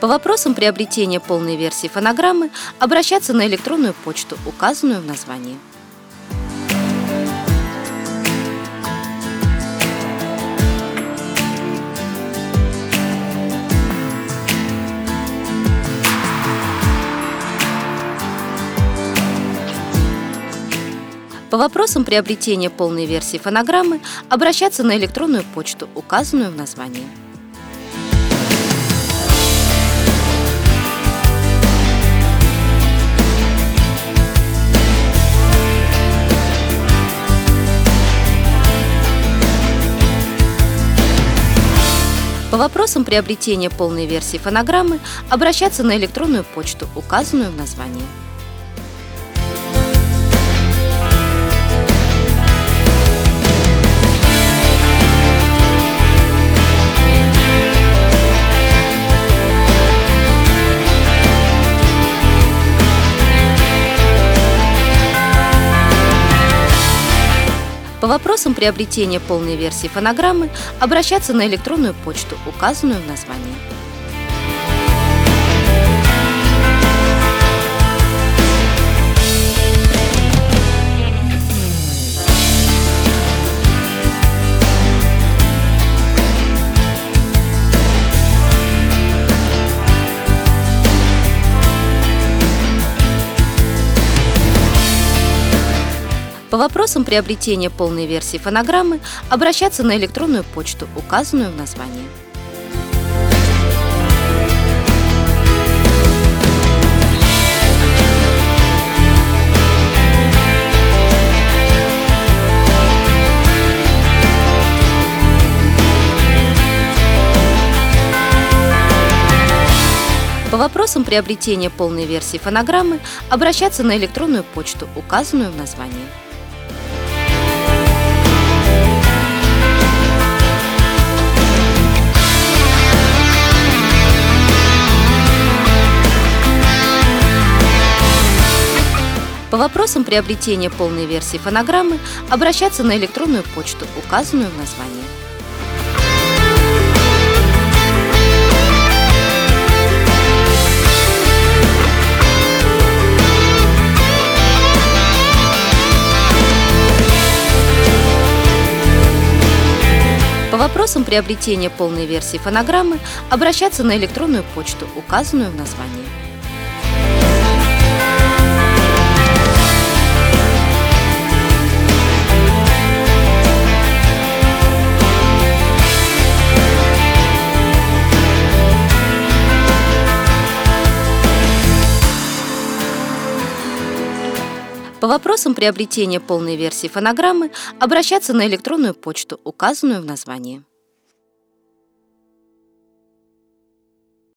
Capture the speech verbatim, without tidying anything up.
По вопросам приобретения полной версии фонограммы обращаться на электронную почту, указанную в названии. По вопросам приобретения полной версии фонограммы обращаться на электронную почту, указанную в названии. По вопросам приобретения полной версии фонограммы обращаться на электронную почту, указанную в названии. По вопросам приобретения полной версии фонограммы обращаться на электронную почту, указанную в названии. По вопросам приобретения полной версии фонограммы обращаться на электронную почту, указанную в названии. По вопросам приобретения полной версии фонограммы обращаться на электронную почту, указанную в названии. По вопросам приобретения полной версии фонограммы обращаться на электронную почту, указанную в названии. По вопросам приобретения полной версии фонограммы обращаться на электронную почту, указанную в названии. По вопросам приобретения полной версии фонограммы обращаться на электронную почту, указанную в названии.